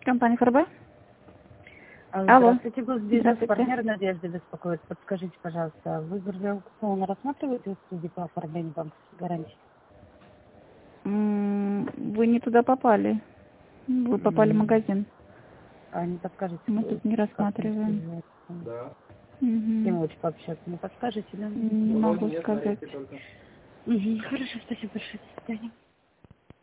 Компания ФРБ? Алло. Здравствуйте, бизнес-партнер Надежда беспокоит. Подскажите, пожалуйста, вы аукцион рассматриваете услуги по оформлению банковской гарантии? Вы не туда попали. Вы попали в магазин. А не подскажете? Мы тут не рассматриваем. Да. Угу. Тем лучше пообщаться. Не подскажете, да? Не могу сказать. Хорошо, спасибо большое. До свидания.